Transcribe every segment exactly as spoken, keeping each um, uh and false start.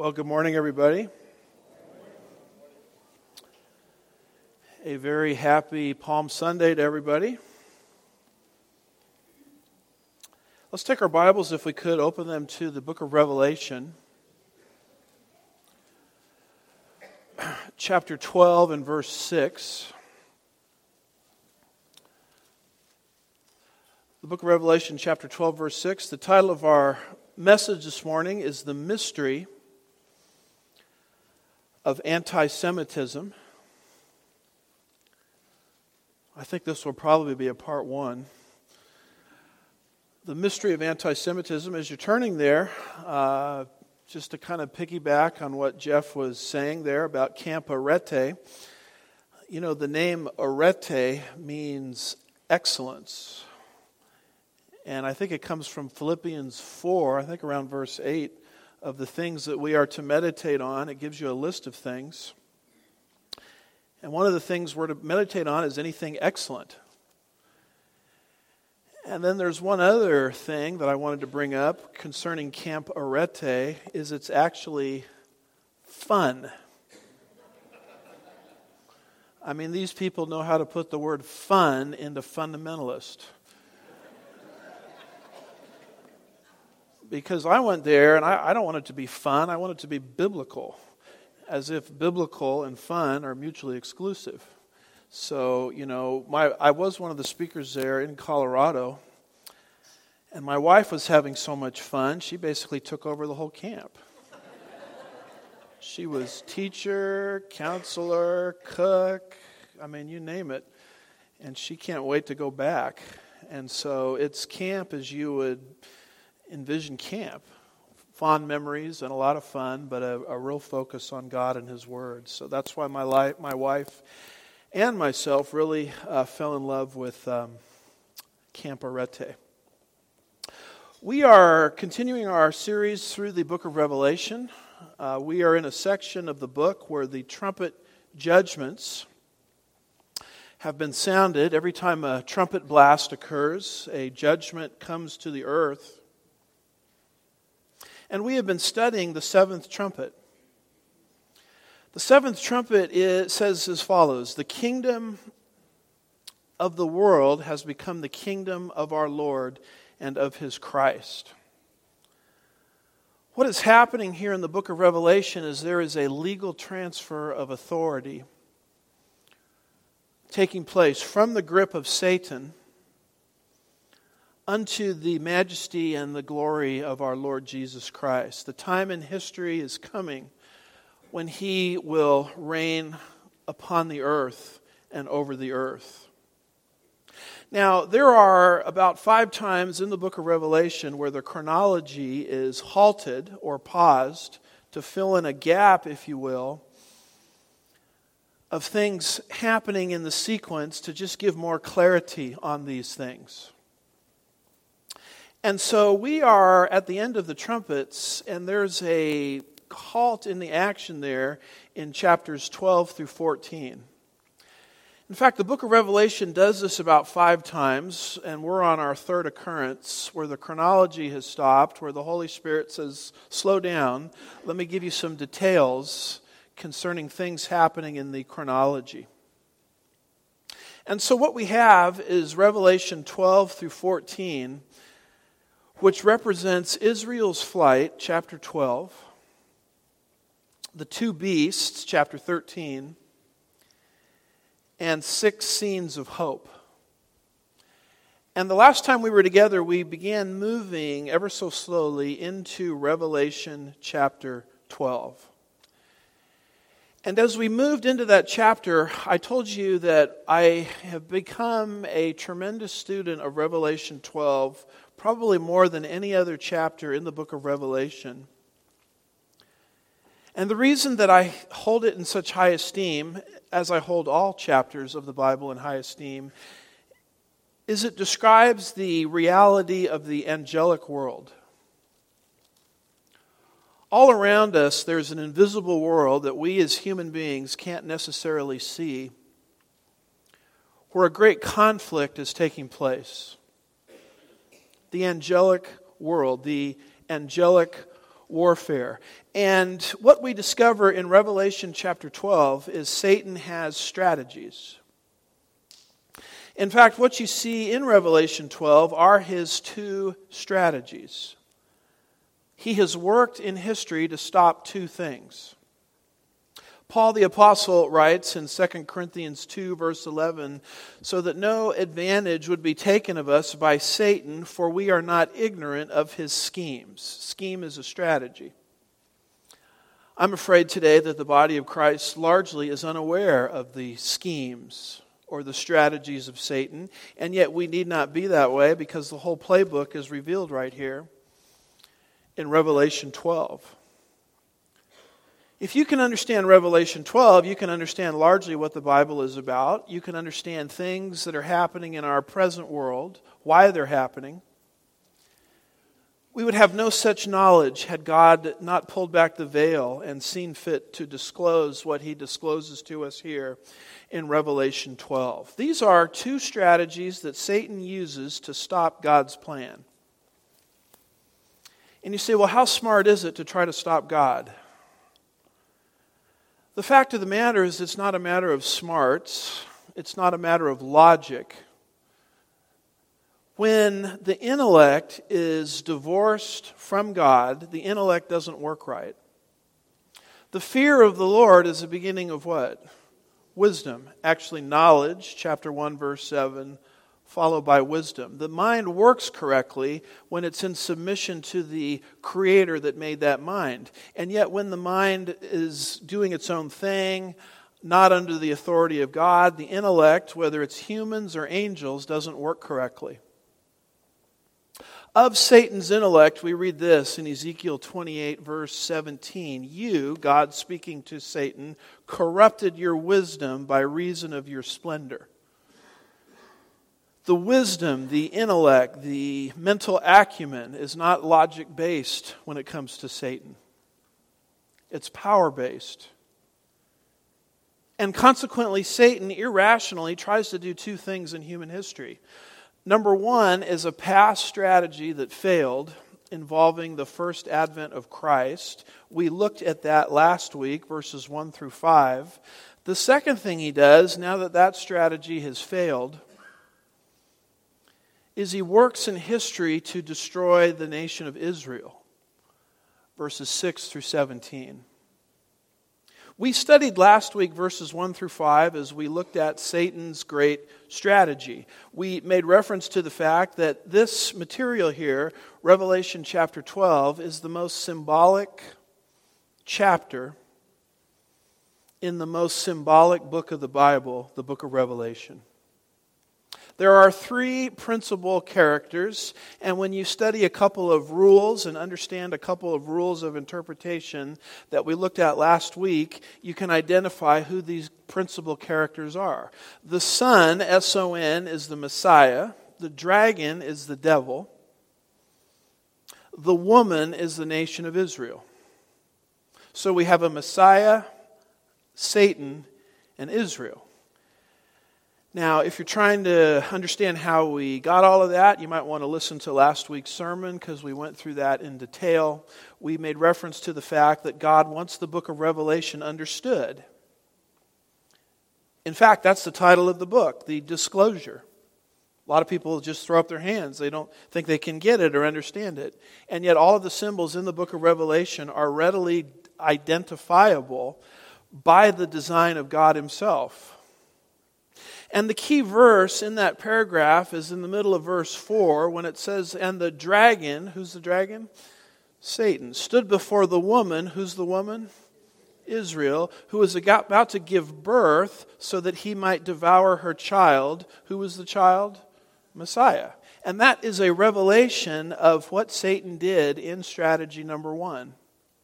Well, good morning, everybody. A very happy Palm Sunday to everybody. Let's take our Bibles, if we could, open them to the book of Revelation, chapter twelve and verse six. The book of Revelation, chapter twelve, verse six. The title of our message this morning is The Mystery of Anti-Semitism. I think this will probably be a part one. The mystery of anti-Semitism. As you're turning there, uh, just to kind of piggyback on what Jeff was saying there about Camp Arete. You know, the name Arete means excellence. And I think it comes from Philippians four, I think around verse eight, of the things that we are to meditate on. It gives you a list of things. And one of the things we're to meditate on is anything excellent. And then there's one other thing that I wanted to bring up concerning Camp Arete, is it's actually fun. I mean, these people know how to put the word fun into fundamentalist. Because I went there, and I, I don't want it to be fun, I want it to be biblical. As if biblical and fun are mutually exclusive. So, you know, my I was one of the speakers there in Colorado, and my wife was having so much fun, she basically took over the whole camp. She was teacher, counselor, cook, I mean, you name it, and she can't wait to go back. And so it's camp as you would envision camp. Fond memories and a lot of fun, but a, a real focus on God and His Word. So that's why my life, my wife and myself really uh, fell in love with um, Camp Arete. We are continuing our series through the book of Revelation. Uh, we are in a section of the book where the trumpet judgments have been sounded. Every time a trumpet blast occurs, a judgment comes to the earth. And we have been studying the seventh trumpet. The seventh trumpet is, says as follows: the kingdom of the world has become the kingdom of our Lord and of His Christ. What is happening here in the book of Revelation is there is a legal transfer of authority taking place from the grip of Satan unto the majesty and the glory of our Lord Jesus Christ. The time in history is coming when He will reign upon the earth and over the earth. Now, there are about five times in the book of Revelation where the chronology is halted or paused to fill in a gap, if you will, of things happening in the sequence to just give more clarity on these things. And so we are at the end of the trumpets, and there's a halt in the action there in chapters twelve through fourteen. In fact, the book of Revelation does this about five times, and we're on our third occurrence where the chronology has stopped, where the Holy Spirit says, slow down, let me give you some details concerning things happening in the chronology. And so what we have is Revelation twelve through fourteen, which represents Israel's flight, chapter twelve, the two beasts, chapter thirteen, and six scenes of hope. And the last time we were together, we began moving ever so slowly into Revelation chapter twelve. And as we moved into that chapter, I told you that I have become a tremendous student of Revelation twelve, probably more than any other chapter in the book of Revelation. And the reason that I hold it in such high esteem, as I hold all chapters of the Bible in high esteem, is it describes the reality of the angelic world. All around us, there's an invisible world that we as human beings can't necessarily see, where a great conflict is taking place. The angelic world, the angelic warfare. And what we discover in Revelation chapter twelve is Satan has strategies. In fact, what you see in Revelation twelve are his two strategies. He has worked in history to stop two things. Paul the Apostle writes in Second Corinthians two, verse eleven, so that no advantage would be taken of us by Satan, for we are not ignorant of his schemes. Scheme is a strategy. I'm afraid today that the body of Christ largely is unaware of the schemes or the strategies of Satan, and yet we need not be that way because the whole playbook is revealed right here in Revelation twelve. If you can understand Revelation twelve, you can understand largely what the Bible is about. You can understand things that are happening in our present world, why they're happening. We would have no such knowledge had God not pulled back the veil and seen fit to disclose what he discloses to us here in Revelation twelve. These are two strategies that Satan uses to stop God's plan. And you say, well, how smart is it to try to stop God? The fact of the matter is it's not a matter of smarts. It's not a matter of logic. When the intellect is divorced from God, the intellect doesn't work right. The fear of the Lord is the beginning of what? Wisdom. Actually, knowledge, chapter one, verse seven, followed by wisdom. The mind works correctly when it's in submission to the Creator that made that mind. And yet when the mind is doing its own thing, not under the authority of God, the intellect, whether it's humans or angels, doesn't work correctly. Of Satan's intellect, we read this in Ezekiel twenty-eight, verse seventeen. You, God speaking to Satan, corrupted your wisdom by reason of your splendor. The wisdom, the intellect, the mental acumen is not logic-based when it comes to Satan. It's power-based. And consequently, Satan irrationally tries to do two things in human history. Number one is a past strategy that failed involving the first advent of Christ. We looked at that last week, verses one through five. The second thing he does, now that that strategy has failed, is he works in history to destroy the nation of Israel. Verses six through seventeen. We studied last week verses one through five as we looked at Satan's great strategy. We made reference to the fact that this material here, Revelation chapter twelve, is the most symbolic chapter in the most symbolic book of the Bible, the book of Revelation. There are three principal characters, and when you study a couple of rules and understand a couple of rules of interpretation that we looked at last week, you can identify who these principal characters are. The Son, S O N, is the Messiah. The dragon is the devil. The woman is the nation of Israel. So we have a Messiah, Satan, and Israel. Now, if you're trying to understand how we got all of that, you might want to listen to last week's sermon because we went through that in detail. We made reference to the fact that God wants the book of Revelation understood. In fact, that's the title of the book, the disclosure. A lot of people just throw up their hands. They don't think they can get it or understand it. And yet all of the symbols in the book of Revelation are readily identifiable by the design of God Himself. And the key verse in that paragraph is in the middle of verse four when it says, and the dragon, who's the dragon? Satan, stood before the woman, who's the woman? Israel, who was about to give birth so that he might devour her child. Who was the child? Messiah. And that is a revelation of what Satan did in strategy number one.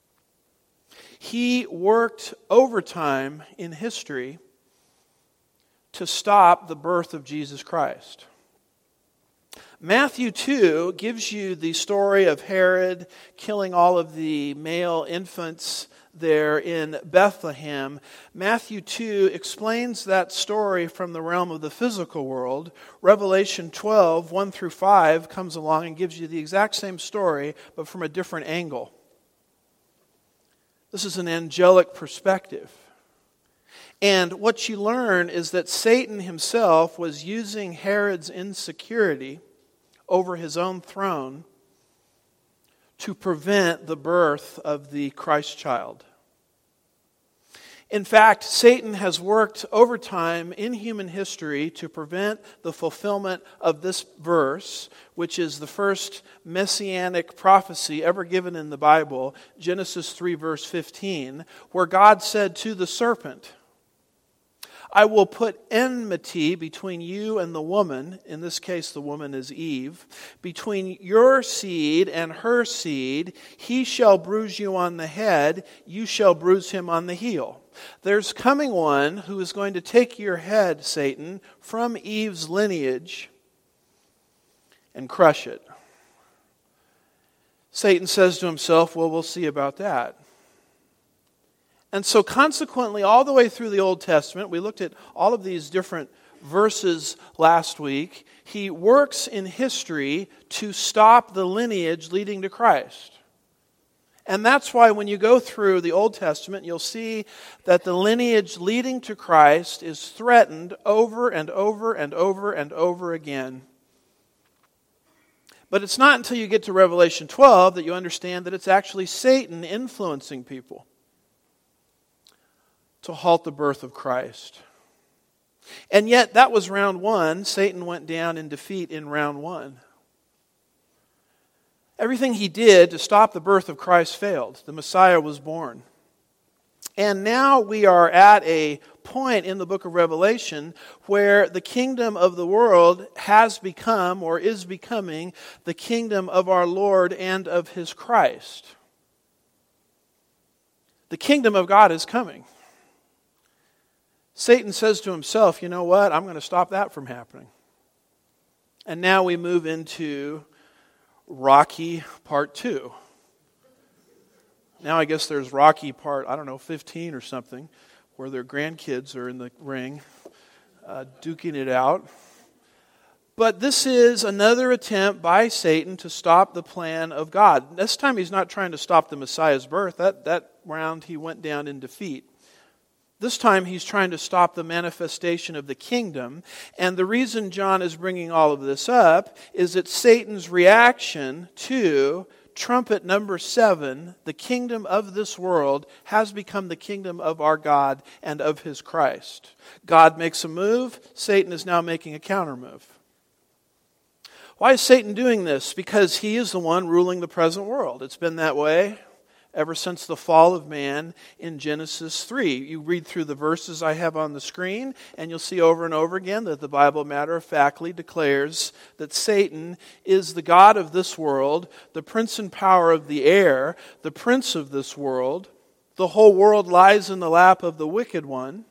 He worked overtime in history to stop the birth of Jesus Christ. Matthew two gives you the story of Herod killing all of the male infants there in Bethlehem. Matthew two explains that story from the realm of the physical world. Revelation twelve, one through five comes along and gives you the exact same story, but from a different angle. This is an angelic perspective. And what you learn is that Satan himself was using Herod's insecurity over his own throne to prevent the birth of the Christ child. In fact, Satan has worked overtime in human history to prevent the fulfillment of this verse, which is the first messianic prophecy ever given in the Bible, Genesis three, verse fifteen, where God said to the serpent, I will put enmity between you and the woman, in this case the woman is Eve, between your seed and her seed. He shall bruise you on the head, you shall bruise him on the heel. There's coming one who is going to take your head, Satan, from Eve's lineage and crush it. Satan says to himself, well, we'll see about that. And so consequently, all the way through the Old Testament, we looked at all of these different verses last week, he works in history to stop the lineage leading to Christ. And that's why when you go through the Old Testament, you'll see that the lineage leading to Christ is threatened over and over and over and over again. But it's not until you get to Revelation twelve that you understand that it's actually Satan influencing people to halt the birth of Christ. And yet, that was round one. Satan went down in defeat in round one. Everything he did to stop the birth of Christ failed. The Messiah was born. And now we are at a point in the book of Revelation where the kingdom of the world has become or is becoming the kingdom of our Lord and of His Christ. The kingdom of God is coming. Satan says to himself, you know what, I'm going to stop that from happening. And now we move into Rocky Part two. Now I guess there's Rocky Part, I don't know, fifteen or something, where their grandkids are in the ring, uh, duking it out. But this is another attempt by Satan to stop the plan of God. This time he's not trying to stop the Messiah's birth. That, that round he went down in defeat. This time he's trying to stop the manifestation of the kingdom. And the reason John is bringing all of this up is that Satan's reaction to trumpet number seven, the kingdom of this world, has become the kingdom of our God and of His Christ. God makes a move, Satan is now making a counter move. Why is Satan doing this? Because he is the one ruling the present world. It's been that way ever since the fall of man in Genesis three. You read through the verses I have on the screen, and you'll see over and over again that the Bible matter-of-factly declares that Satan is the god of this world, the prince and power of the air, the prince of this world. The whole world lies in the lap of the wicked one.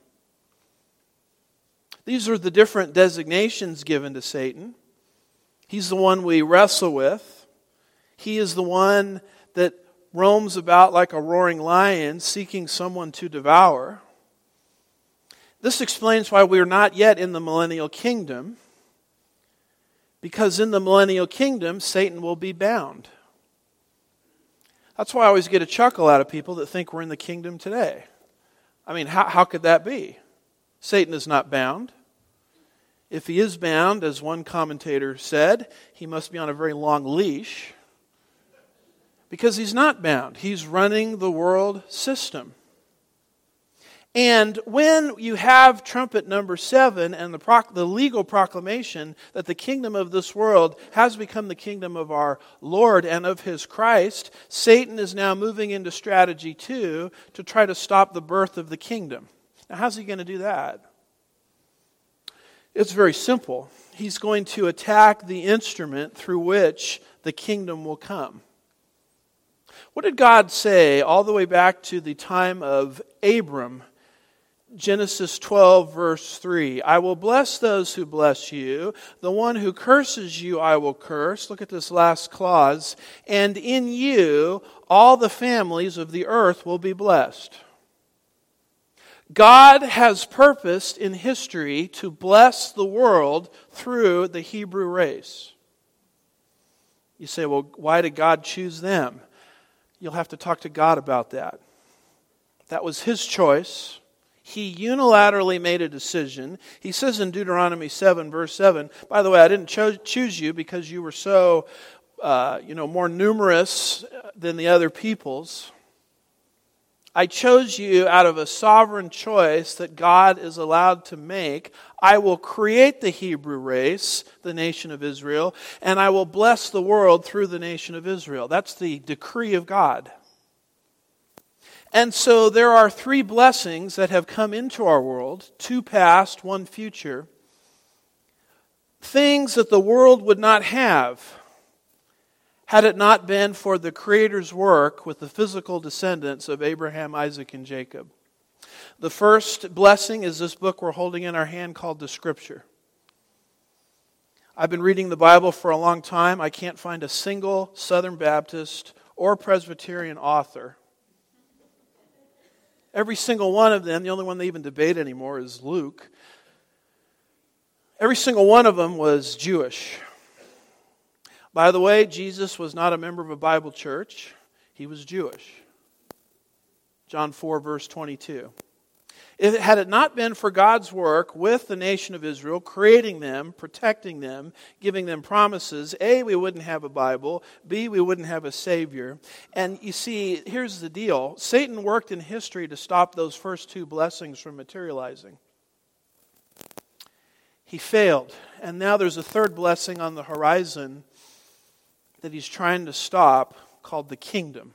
These are the different designations given to Satan. He's the one we wrestle with. He is the one that roams about like a roaring lion, seeking someone to devour. This explains why we are not yet in the millennial kingdom, because in the millennial kingdom, Satan will be bound. That's why I always get a chuckle out of people that think we're in the kingdom today. I mean, how, how could that be? Satan is not bound. If he is bound, as one commentator said, he must be on a very long leash. Because he's not bound. He's running the world system. And when you have trumpet number seven and the, proc- the legal proclamation that the kingdom of this world has become the kingdom of our Lord and of His Christ, Satan is now moving into strategy two to try to stop the birth of the kingdom. Now, how's he going to do that? It's very simple. He's going to attack the instrument through which the kingdom will come. What did God say all the way back to the time of Abram? Genesis twelve, verse three. I will bless those who bless you. The one who curses you I will curse. Look at this last clause. And in you all the families of the earth will be blessed. God has purposed in history to bless the world through the Hebrew race. You say, well, why did God choose them? You'll have to talk to God about that. That was his choice. He unilaterally made a decision. He says in Deuteronomy seven, verse seven, by the way, I didn't cho- choose you because you were so, uh, you know, more numerous than the other peoples. I chose you out of a sovereign choice that God is allowed to make. I will create the Hebrew race, the nation of Israel, and I will bless the world through the nation of Israel. That's the decree of God. And so there are three blessings that have come into our world, two past, one future. Things that the world would not have had it not been for the Creator's work with the physical descendants of Abraham, Isaac, and Jacob. The first blessing is this book we're holding in our hand called the Scripture. I've been reading the Bible for a long time. I can't find a single Southern Baptist or Presbyterian author. Every single one of them, the only one they even debate anymore is Luke. Every single one of them was Jewish. By the way, Jesus was not a member of a Bible church. He was Jewish. John four, verse twenty-two. If it, had it not been for God's work with the nation of Israel, creating them, protecting them, giving them promises, A, we wouldn't have a Bible, B, we wouldn't have a Savior. And you see, here's the deal. Satan worked in history to stop those first two blessings from materializing. He failed. And now there's a third blessing on the horizon that he's trying to stop, called the kingdom.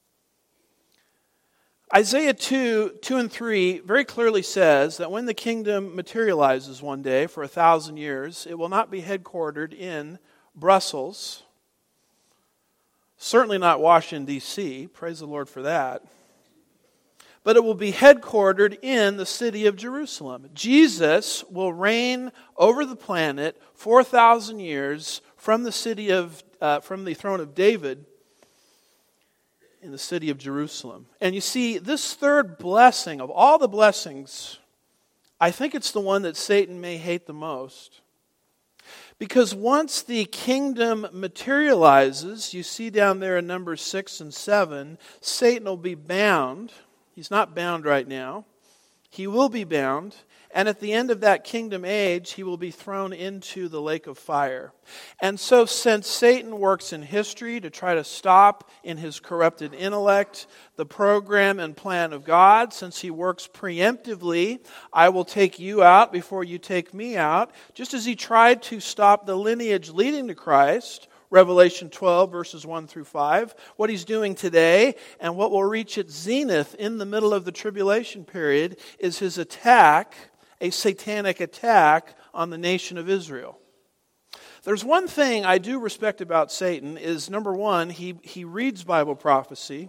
Isaiah two, two and three very clearly says that when the kingdom materializes one day for a thousand years, it will not be headquartered in Brussels, certainly not Washington, D C, praise the Lord for that, but it will be headquartered in the city of Jerusalem. Jesus will reign over the planet four thousand years from the city of Uh, from the throne of David in the city of Jerusalem. And you see, this third blessing, of all the blessings, I think it's the one that Satan may hate the most. Because once the kingdom materializes, you see down there in Numbers six and seven, Satan will be bound. He's not bound right now. He will be bound. And at the end of that kingdom age, he will be thrown into the lake of fire. And so since Satan works in history to try to stop in his corrupted intellect the program and plan of God, since he works preemptively, I will take you out before you take me out, just as he tried to stop the lineage leading to Christ, Revelation twelve, verses one through five, what he's doing today, and what will reach its zenith in the middle of the tribulation period is his attack, a satanic attack on the nation of Israel. There's one thing I do respect about Satan is, number one, he, he reads Bible prophecy.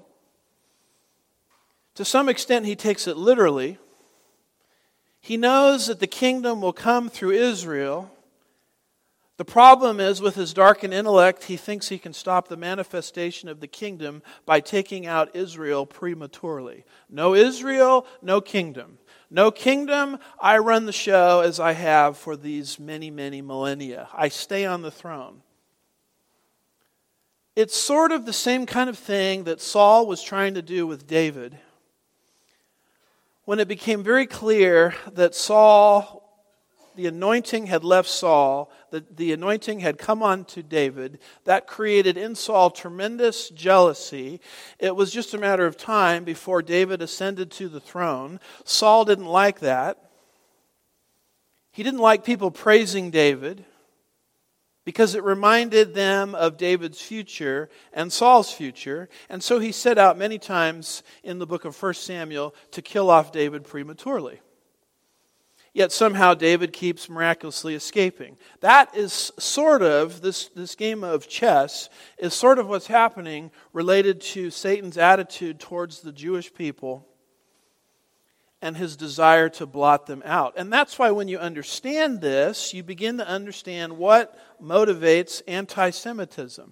To some extent, he takes it literally. He knows that the kingdom will come through Israel. The problem is, with his darkened intellect, he thinks he can stop the manifestation of the kingdom by taking out Israel prematurely. No Israel, no kingdom. No kingdom, I run the show as I have for these many, many millennia. I stay on the throne. It's sort of the same kind of thing that Saul was trying to do with David. When it became very clear that Saul, the anointing had left Saul, that the anointing had come on to David, that created in Saul tremendous jealousy. It was just a matter of time before David ascended to the throne. Saul didn't like that. He didn't like people praising David because it reminded them of David's future and Saul's future. And so he set out many times in the book of First Samuel to kill off David prematurely. Yet somehow David keeps miraculously escaping. That is sort of, this, this game of chess is sort of what's happening related to Satan's attitude towards the Jewish people and his desire to blot them out. And that's why when you understand this, you begin to understand what motivates anti-Semitism.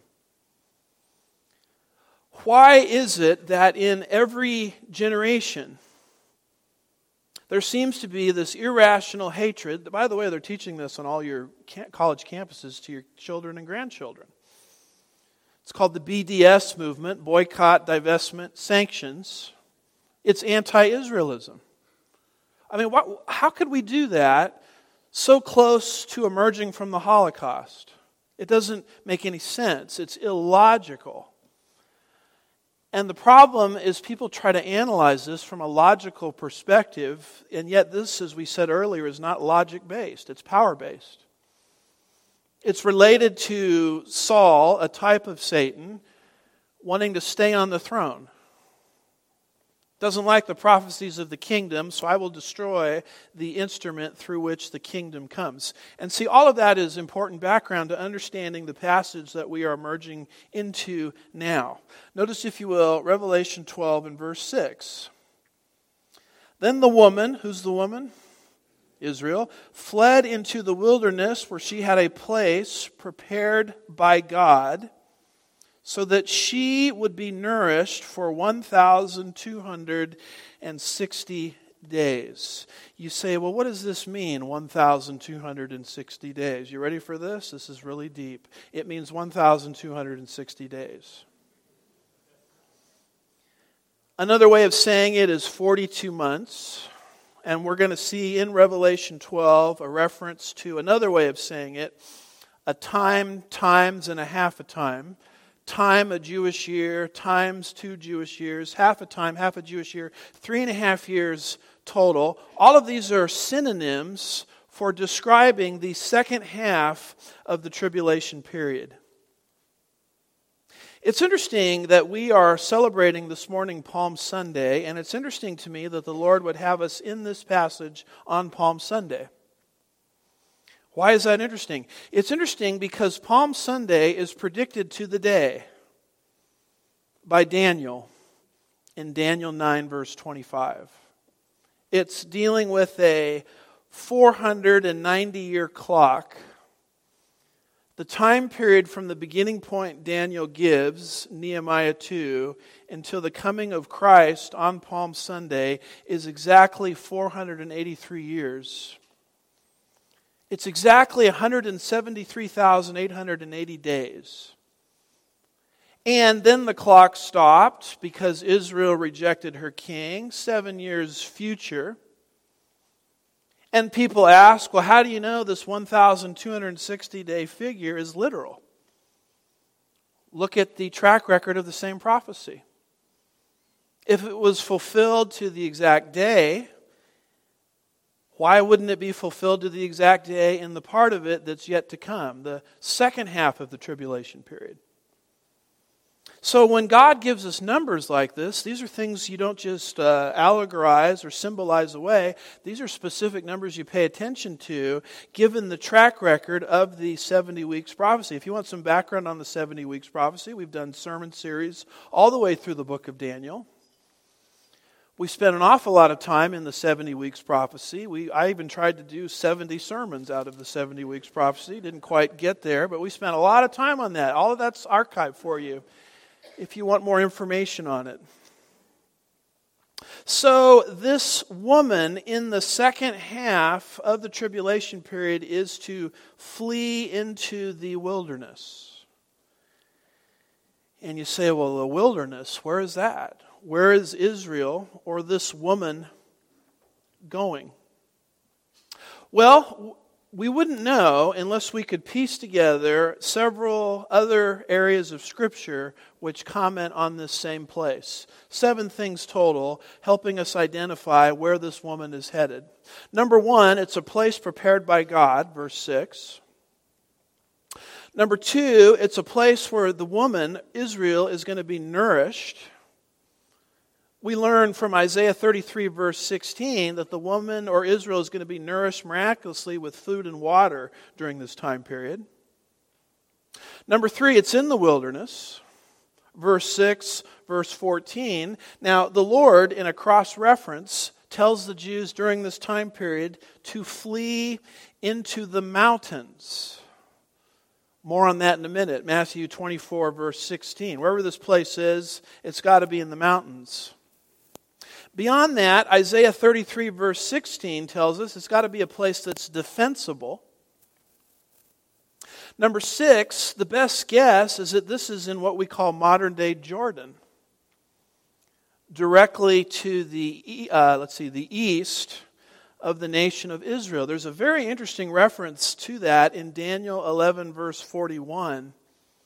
Why is it that in every generation there seems to be this irrational hatred? By the way, they're teaching this on all your college campuses to your children and grandchildren. It's called the B D S movement, boycott, divestment, sanctions. It's anti-Israelism. I mean, what, how could we do that so close to emerging from the Holocaust? It doesn't make any sense. It's illogical. And the problem is people try to analyze this from a logical perspective, and yet this, as we said earlier, is not logic-based. It's power-based. It's related to Saul, a type of Satan, wanting to stay on the throne. Doesn't like the prophecies of the kingdom, so I will destroy the instrument through which the kingdom comes. And see, all of that is important background to understanding the passage that we are emerging into now. Notice, if you will, Revelation twelve and verse six. Then the woman, who's the woman? Israel, fled into the wilderness where she had a place prepared by God, so that she would be nourished for one thousand two hundred sixty days. You say, well, what does this mean, one thousand two hundred sixty days? You ready for this? This is really deep. It means one thousand two hundred sixty days. Another way of saying it is forty-two months. And we're going to see in Revelation twelve a reference to another way of saying it, a time, times, and a half a time. Time, a Jewish year, times two Jewish years, half a time, half a Jewish year, three and a half years total. All of these are synonyms for describing the second half of the tribulation period. It's interesting that we are celebrating this morning Palm Sunday, and it's interesting to me that the Lord would have us in this passage on Palm Sunday. Why is that interesting? It's interesting because Palm Sunday is predicted to the day by Daniel in Daniel nine, verse twenty-five. It's dealing with a four hundred ninety year clock. The time period from the beginning point Daniel gives, Nehemiah two, until the coming of Christ on Palm Sunday is exactly four hundred eighty-three years. It's exactly one hundred seventy-three thousand eight hundred eighty days. And then the clock stopped because Israel rejected her king, seven years future. And people ask, well, how do you know this one thousand two hundred sixty day figure is literal? Look at the track record of the same prophecy. If it was fulfilled to the exact day, why wouldn't it be fulfilled to the exact day in the part of it that's yet to come, the second half of the tribulation period? So when God gives us numbers like this, these are things you don't just uh, allegorize or symbolize away. These are specific numbers you pay attention to, given the track record of the seventy weeks prophecy. If you want some background on the seventy weeks prophecy, we've done sermon series all the way through the book of Daniel. We spent an awful lot of time in the seventy weeks prophecy. We, I even tried to do seventy sermons out of the seventy weeks prophecy. Didn't quite get there, but we spent a lot of time on that. All of that's archived for you if you want more information on it. So this woman in the second half of the tribulation period is to flee into the wilderness. And you say, well, the wilderness, where is that? Where is Israel or this woman going? Well, we wouldn't know unless we could piece together several other areas of Scripture which comment on this same place. Seven things total, helping us identify where this woman is headed. Number one, it's a place prepared by God, verse six. Number two, it's a place where the woman, Israel, is going to be nourished. We learn from Isaiah thirty-three, verse sixteen, that the woman or Israel is going to be nourished miraculously with food and water during this time period. Number three, it's in the wilderness. Verse six, verse fourteen. Now, the Lord, in a cross-reference, tells the Jews during this time period to flee into the mountains. More on that in a minute. Matthew twenty-four, verse sixteen. Wherever this place is, it's got to be in the mountains. Beyond that, Isaiah thirty-three, verse sixteen tells us it's got to be a place that's defensible. Number six, the best guess is that this is in what we call modern-day Jordan. directly to the, uh, let's see, the east of the nation of Israel. There's a very interesting reference to that in Daniel eleven, verse forty-one,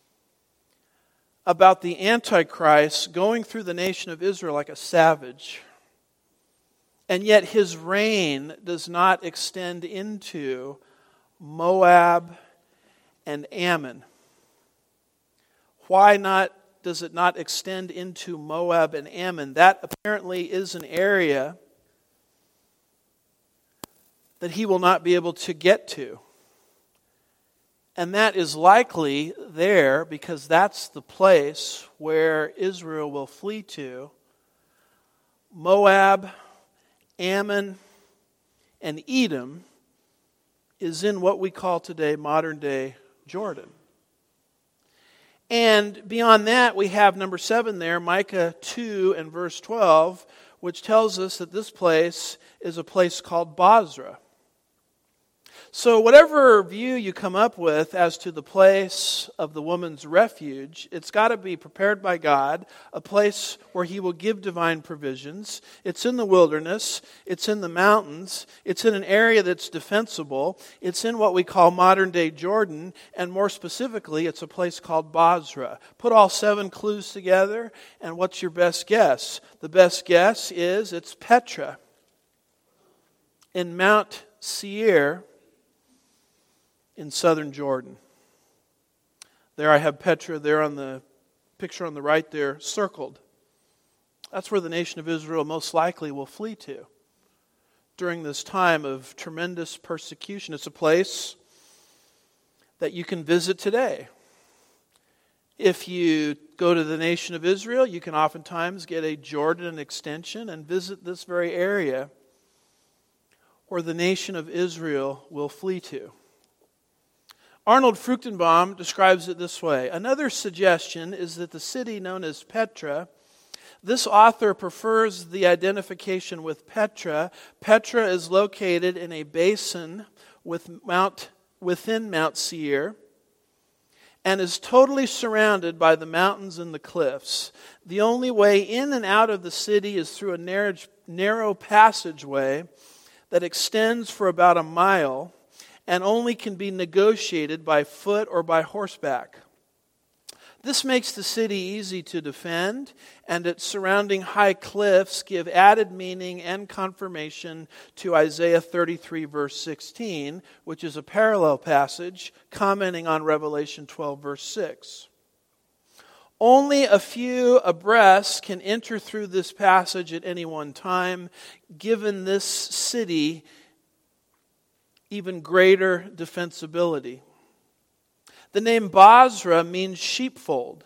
about the Antichrist going through the nation of Israel like a savage. And yet his reign does not extend into Moab and Ammon. Why not? Does it not extend into Moab and Ammon? That apparently is an area that he will not be able to get to. And that is likely there because that's the place where Israel will flee to. Moab, Ammon, and Edom is in what we call today modern-day Jordan. And beyond that, we have number seven there, Micah two and verse twelve, which tells us that this place is a place called Bozrah. So whatever view you come up with as to the place of the woman's refuge, it's got to be prepared by God, a place where He will give divine provisions. It's in the wilderness. It's in the mountains. It's in an area that's defensible. It's in what we call modern-day Jordan, and more specifically, it's a place called Bozrah. Put all seven clues together, and what's your best guess? The best guess is it's Petra in Mount Seir, in southern Jordan. There I have Petra there on the picture on the right there, circled. That's where the nation of Israel most likely will flee to during this time of tremendous persecution. It's a place that you can visit today. If you go to the nation of Israel, you can oftentimes get a Jordan extension and visit this very area where the nation of Israel will flee to. Arnold Fruchtenbaum describes it this way. Another suggestion is that the city known as Petra, this author prefers the identification with Petra. Petra is located in a basin with Mount, within Mount Seir and is totally surrounded by the mountains and the cliffs. The only way in and out of the city is through a narrow, narrow passageway that extends for about a mile and only can be negotiated by foot or by horseback. This makes the city easy to defend, and its surrounding high cliffs give added meaning and confirmation to Isaiah thirty-three, verse sixteen, which is a parallel passage commenting on Revelation twelve, verse six. Only a few abreast can enter through this passage at any one time, given this city even greater defensibility. The name Bozrah means sheepfold.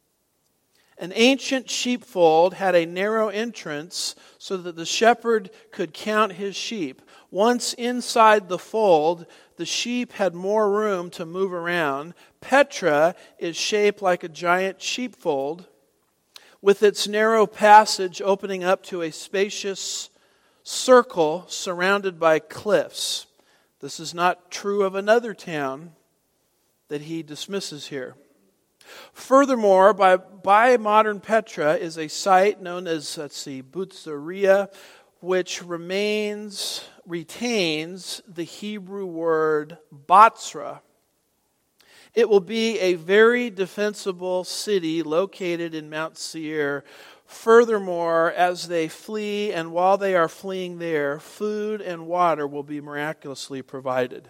An ancient sheepfold had a narrow entrance so that the shepherd could count his sheep. Once inside the fold, the sheep had more room to move around. Petra is shaped like a giant sheepfold, with its narrow passage opening up to a spacious circle surrounded by cliffs. This is not true of another town that he dismisses here. Furthermore, by, by modern Petra is a site known as, let's see, Butzaria, which remains, retains the Hebrew word Botzrah. It will be a very defensible city located in Mount Seir. Furthermore, as they flee, and while they are fleeing there, food and water will be miraculously provided.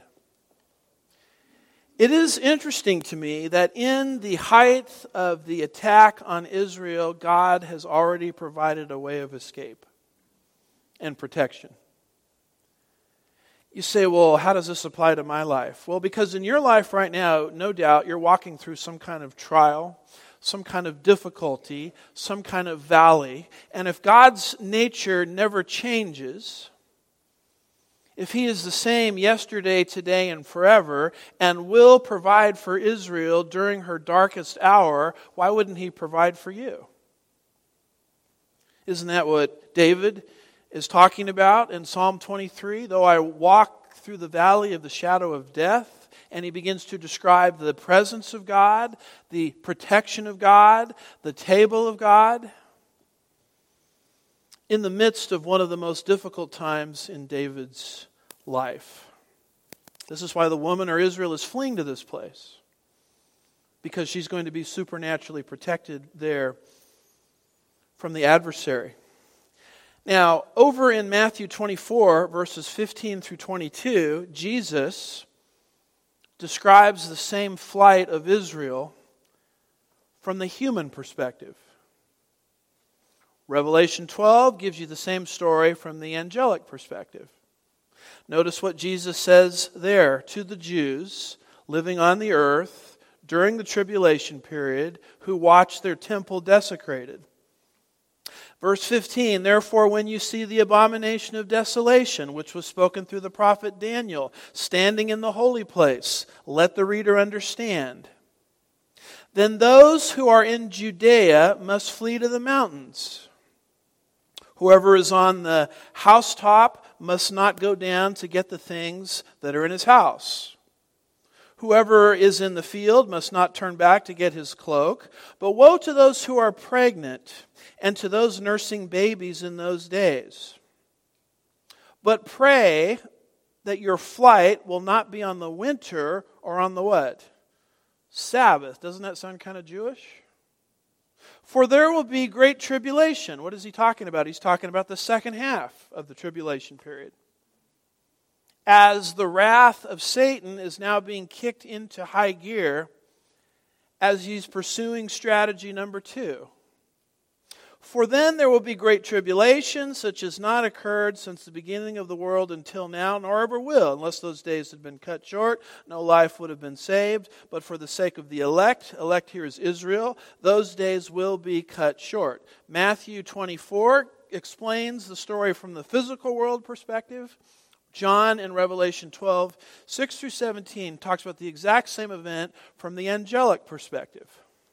It is interesting to me that in the height of the attack on Israel, God has already provided a way of escape and protection. You say, well, how does this apply to my life? Well, because in your life right now, no doubt, you're walking through some kind of trial, some kind of difficulty, some kind of valley. And if God's nature never changes, if He is the same yesterday, today, and forever, and will provide for Israel during her darkest hour, why wouldn't He provide for you? Isn't that what David is talking about in Psalm twenty-three? Though I walk through the valley of the shadow of death, and he begins to describe the presence of God, the protection of God, the table of God. in the midst of one of the most difficult times in David's life. This is why the woman, or Israel, is fleeing to this place, because she's going to be supernaturally protected there from the adversary. Now, over in Matthew twenty-four, verses fifteen through twenty-two, Jesus describes the same flight of Israel from the human perspective. Revelation twelve gives you the same story from the angelic perspective. Notice what Jesus says there to the Jews living on the earth during the tribulation period who watched their temple desecrated. Verse fifteen, therefore when you see the abomination of desolation, which was spoken through the prophet Daniel, standing in the holy place, let the reader understand. Then those who are in Judea must flee to the mountains. Whoever is on the housetop must not go down to get the things that are in his house. Whoever is in the field must not turn back to get his cloak. But woe to those who are pregnant and to those nursing babies in those days. But pray that your flight will not be on the winter or on the what? Sabbath. Doesn't that sound kind of Jewish? For there will be great tribulation. What is he talking about? He's talking about the second half of the tribulation period. As the wrath of Satan is now being kicked into high gear as he's pursuing strategy number two. For then there will be great tribulation, such as not occurred since the beginning of the world until now, nor ever will. Unless those days had been cut short, no life would have been saved. But for the sake of the elect, elect here is Israel, those days will be cut short. Matthew twenty-four explains the story from the physical world perspective. John in Revelation twelve, six through seventeen talks about the exact same event from the angelic perspective.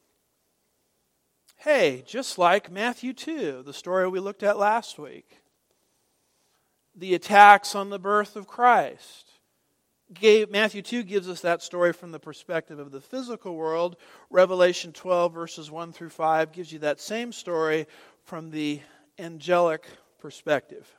Hey, just like Matthew two, the story we looked at last week. The attacks on the birth of Christ. Gave, Matthew two gives us that story from the perspective of the physical world. Revelation twelve, verses one through five, gives you that same story from the angelic perspective.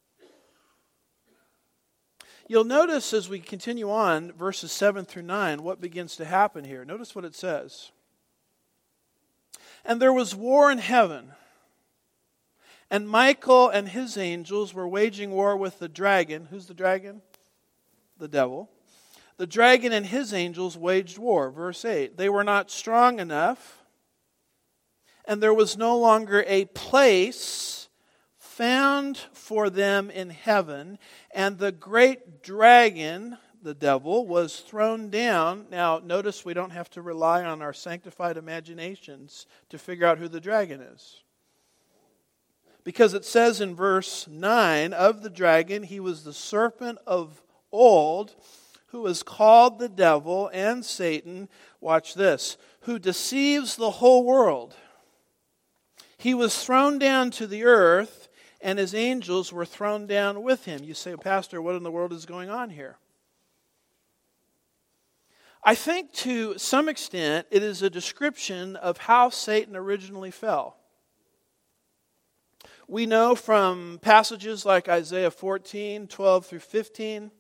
You'll notice as we continue on, verses seven through nine, what begins to happen here. Notice what it says. And there was war in heaven, and Michael and his angels were waging war with the dragon. Who's the dragon? The devil. The dragon and his angels waged war. Verse eight. They were not strong enough, and there was no longer a place found for them in heaven, and the great dragon, the devil, was thrown down. Now, notice we don't have to rely on our sanctified imaginations to figure out who the dragon is. Because it says in verse nine, of the dragon, he was the serpent of old, who is called the devil and Satan, watch this, who deceives the whole world. He was thrown down to the earth, and his angels were thrown down with him. You say, Pastor, what in the world is going on here? I think to some extent it is a description of how Satan originally fell. We know from passages like Isaiah fourteen, twelve through fifteen,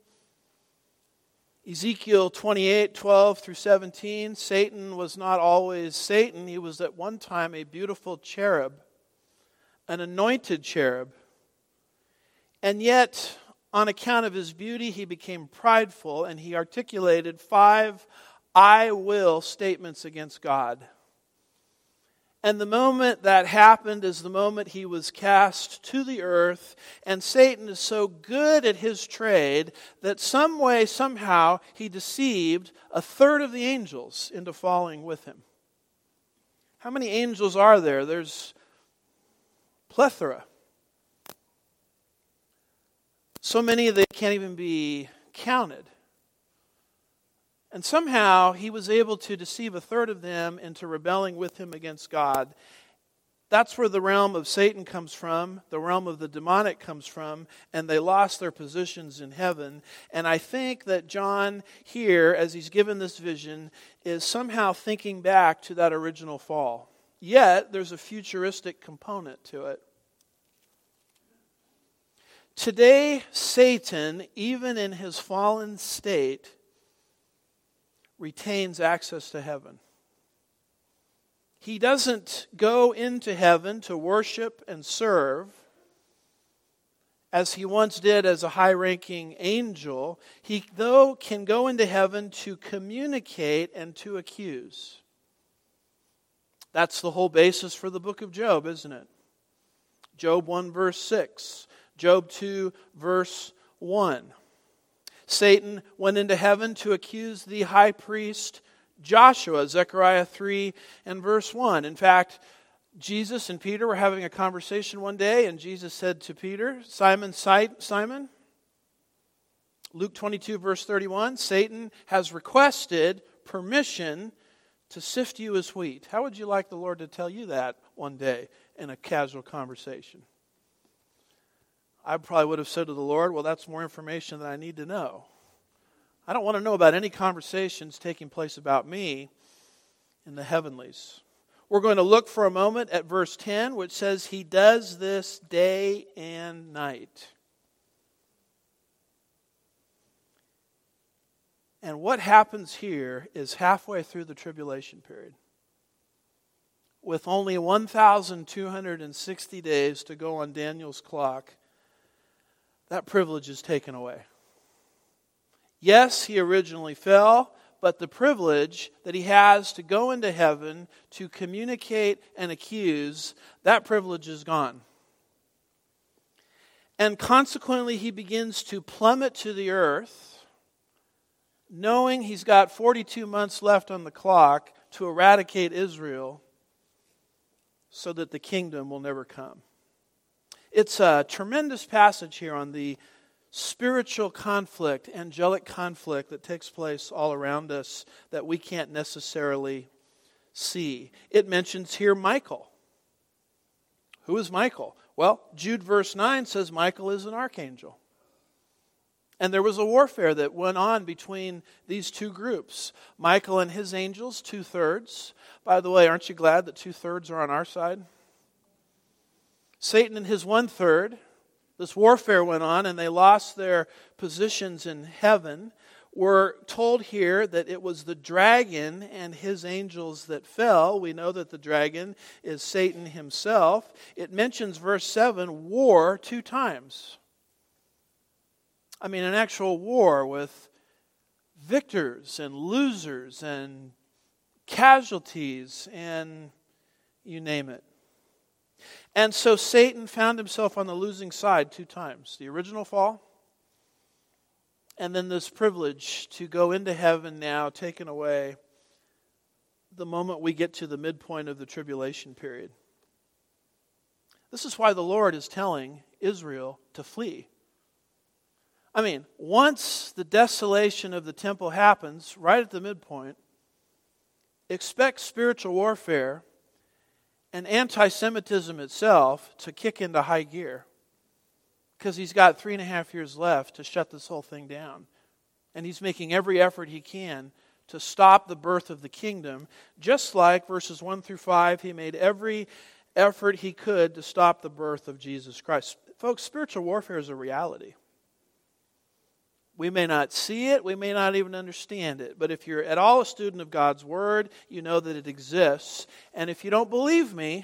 Ezekiel twenty-eight, twelve through seventeen, Satan was not always Satan. He was at one time a beautiful cherub, an anointed cherub. And yet, on account of his beauty, he became prideful, and he articulated five I will statements against God. And the moment that happened is the moment he was cast to the earth, and Satan is so good at his trade that some way, somehow, he deceived a third of the angels into falling with him. How many angels are there? There's plethora. So many they can't even be counted. And somehow he was able to deceive a third of them into rebelling with him against God. That's where the realm of Satan comes from, the realm of the demonic comes from, and they lost their positions in heaven. And I think that John here, as he's given this vision, is somehow thinking back to that original fall. Yet, there's a futuristic component to it. Today, Satan, even in his fallen state, retains access to heaven. He doesn't go into heaven to worship and serve as he once did as a high-ranking angel. He, though, can go into heaven to communicate and to accuse. That's the whole basis for the book of Job, isn't it? Job one, verse six. Job two, verse one. Satan went into heaven to accuse the high priest Joshua, Zechariah three and verse one. In fact, Jesus and Peter were having a conversation one day, and Jesus said to Peter, Simon, Simon, Luke twenty-two, verse thirty-one, Satan has requested permission to sift you as wheat. How would you like the Lord to tell you that one day in a casual conversation? I probably would have said to the Lord, well, that's more information than I need to know. I don't want to know about any conversations taking place about me in the heavenlies. We're going to look for a moment at verse ten, which says, He does this day and night. And what happens here is halfway through the tribulation period, with only one thousand two hundred sixty days to go on Daniel's clock, that privilege is taken away. Yes, he originally fell, but the privilege that he has to go into heaven to communicate and accuse, that privilege is gone. And consequently, he begins to plummet to the earth, knowing he's got forty-two months left on the clock to eradicate Israel so that the kingdom will never come. It's a tremendous passage here on the spiritual conflict, angelic conflict that takes place all around us that we can't necessarily see. It mentions here Michael. Who is Michael? Well, Jude verse nine says Michael is an archangel. And there was a warfare that went on between these two groups. Michael and his angels, two-thirds. By the way, aren't you glad that two-thirds are on our side? Satan and his one-third. This warfare went on, and they lost their positions in heaven. We're told here that it was the dragon and his angels that fell. We know that the dragon is Satan himself. It mentions, verse seven, war two times. I mean, an actual war with victors and losers and casualties and you name it. And so Satan found himself on the losing side two times. The original fall, and then this privilege to go into heaven now taken away the moment we get to the midpoint of the tribulation period. This is why the Lord is telling Israel to flee. I mean, once the desolation of the temple happens, right at the midpoint, expect spiritual warfare and anti-Semitism itself to kick into high gear. Because he's got three and a half years left to shut this whole thing down. And he's making every effort he can to stop the birth of the kingdom. Just like verses one through five, he made every effort he could to stop the birth of Jesus Christ. Folks, spiritual warfare is a reality. We may not see it, we may not even understand it, but if you're at all a student of God's Word, you know that it exists. And if you don't believe me,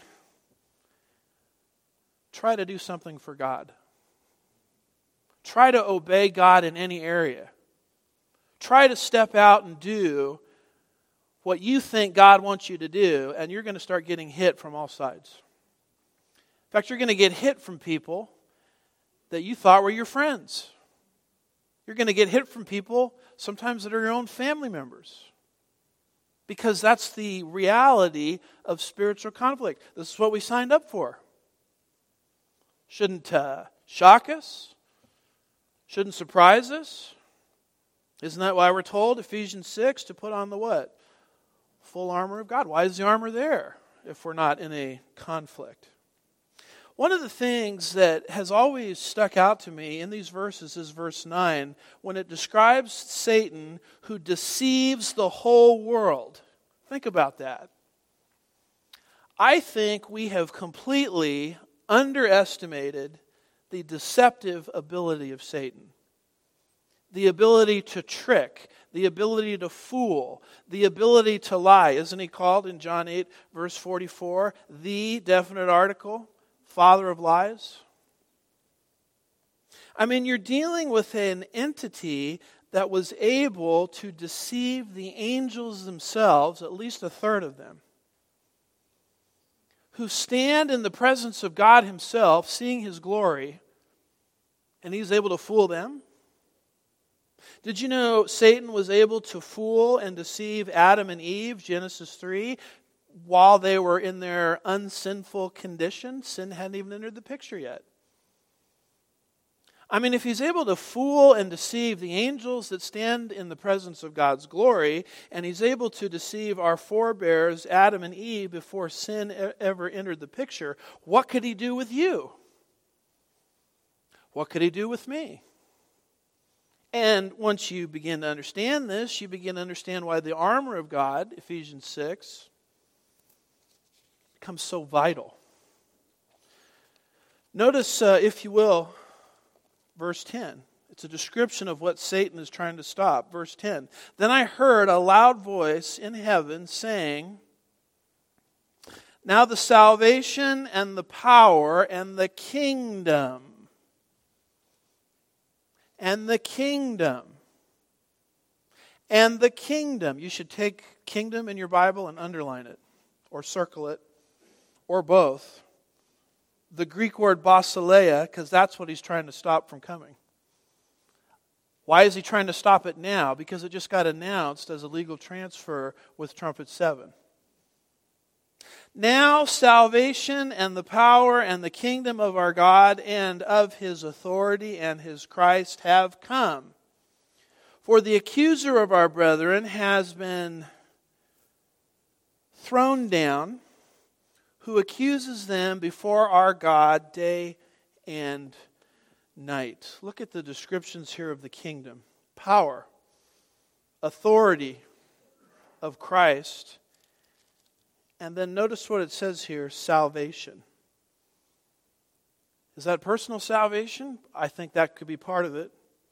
try to do something for God. Try to obey God in any area. Try to step out and do what you think God wants you to do, and you're going to start getting hit from all sides. In fact, you're going to get hit from people that you thought were your friends. You're going to get hit from people sometimes that are your own family members. Because that's the reality of spiritual conflict. This is what we signed up for. Shouldn't uh, shock us. Shouldn't surprise us. Isn't that why we're told, Ephesians six, to put on the what? Full armor of God. Why is the armor there if we're not in a conflict? One of the things that has always stuck out to me in these verses is verse nine, when it describes Satan who deceives the whole world. Think about that. I think we have completely underestimated the deceptive ability of Satan. The ability to trick, the ability to fool, the ability to lie. Isn't he called in John eight, verse forty-four, the definite article, father of lies? I mean, you're dealing with an entity that was able to deceive the angels themselves, at least a third of them, who stand in the presence of God himself, seeing his glory, and he's able to fool them. Did you know Satan was able to fool and deceive Adam and Eve, Genesis three, while they were in their unsinful condition? Sin hadn't even entered the picture yet. I mean, if he's able to fool and deceive the angels that stand in the presence of God's glory, and he's able to deceive our forebears, Adam and Eve, before sin ever entered the picture, what could he do with you? What could he do with me? And once you begin to understand this, you begin to understand why the armor of God, Ephesians six, becomes so vital. Notice, uh, if you will, verse ten. It's a description of what Satan is trying to stop. Verse ten. Then I heard a loud voice in heaven saying, now the salvation and the power and the kingdom, and the kingdom, and the kingdom. You should take kingdom in your Bible and underline it, or circle it, or both. The Greek word basileia, because that's what he's trying to stop from coming. Why is he trying to stop it now? Because it just got announced as a legal transfer with trumpet seven. Now salvation and the power and the kingdom of our God and of his authority and his Christ have come. For the accuser of our brethren has been thrown down, who accuses them before our God day and night. Look at the descriptions here of the kingdom. Power, authority of Christ. And then notice what it says here, salvation. Is that personal salvation? I think that could be part of it.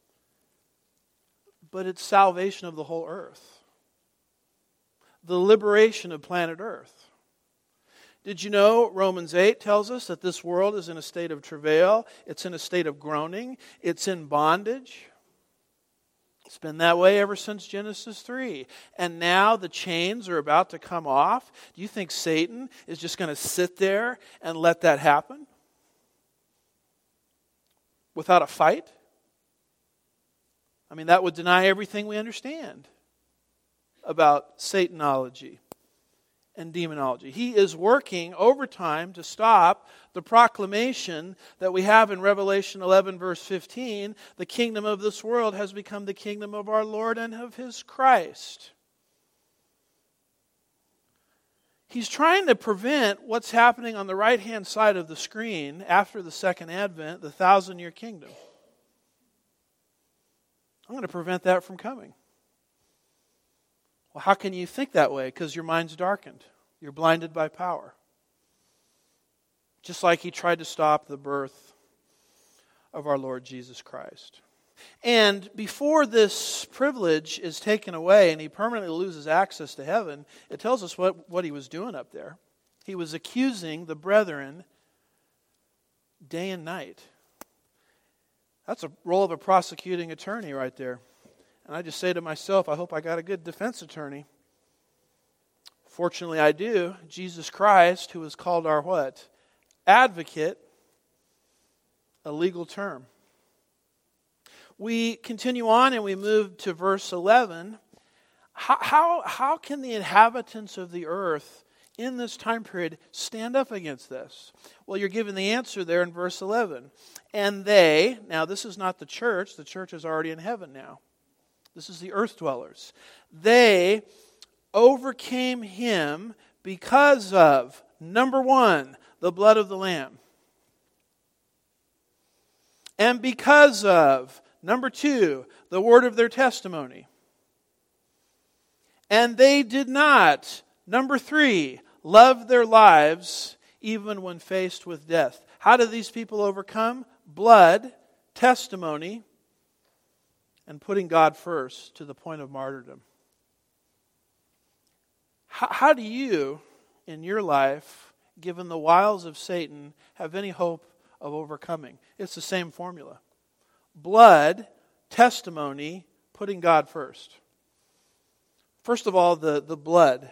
But it's salvation of the whole earth. The liberation of planet Earth. Did you know Romans eight tells us that this world is in a state of travail, it's in a state of groaning, it's in bondage? It's been that way ever since Genesis three. And now the chains are about to come off. Do you think Satan is just going to sit there and let that happen? Without a fight? I mean, that would deny everything we understand about Satanology and demonology. He is working overtime to stop the proclamation that we have in Revelation eleven verse fifteen, the kingdom of this world has become the kingdom of our Lord and of his Christ. He's trying to prevent what's happening on the right-hand side of the screen after the second advent, the thousand-year kingdom. I'm going to prevent that from coming. Well, how can you think that way? Because your mind's darkened. You're blinded by power. Just like he tried to stop the birth of our Lord Jesus Christ. And before this privilege is taken away and he permanently loses access to heaven, it tells us what, what he was doing up there. He was accusing the brethren day and night. That's a role of a prosecuting attorney right there. And I just say to myself, I hope I got a good defense attorney. Fortunately, I do. Jesus Christ, who is called our what? Advocate, a legal term. We continue on and we move to verse eleven. How, how, how can the inhabitants of the earth in this time period stand up against this? Well, you're given the answer there in verse eleven. And they, now this is not the church, the church is already in heaven now. This is the earth dwellers. They overcame him because of, number one, the blood of the Lamb. And because of, number two, the word of their testimony. And they did not, number three, love their lives even when faced with death. How did these people overcome? blood, testimony, and putting God first to the point of martyrdom. How, how do you, in your life, given the wiles of Satan, have any hope of overcoming? It's the same formula. Blood, testimony, putting God first. First of all, the, the blood.